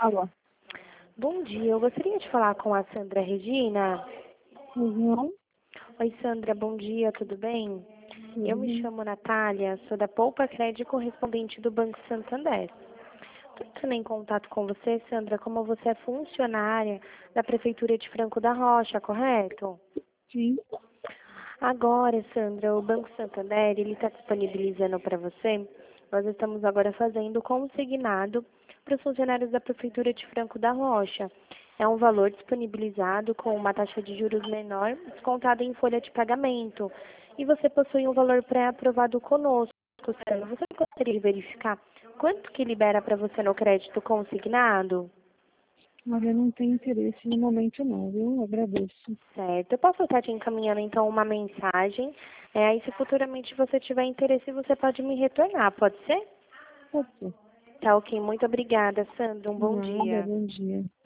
Alô. Bom dia, eu gostaria de falar com a Sandra Regina. Uhum. Oi, Sandra, bom dia, tudo bem? Eu me Uhum. chamo Natália, sou da Poupa Crédito correspondente do Banco Santander. Estou entrando em contato com você, Sandra, como você é funcionária da Prefeitura de Franco da Rocha, correto? Sim. Agora, Sandra, o Banco Santander, ele está disponibilizando para você, nós estamos agora fazendo consignado para os funcionários da Prefeitura de Franco da Rocha. É um valor disponibilizado com uma taxa de juros menor, descontada em folha de pagamento. E você possui um valor pré-aprovado conosco, Sandra. Você gostaria de verificar quanto que libera para você no crédito consignado? Mas eu não tenho interesse no momento não, viu? Eu agradeço. Certo. Eu posso estar te encaminhando, então, uma mensagem. Aí, se futuramente você tiver interesse, você pode me retornar, pode ser? Pode ser. Tá ok. Muito obrigada, Sandra. Um bom Nada, dia. bom dia.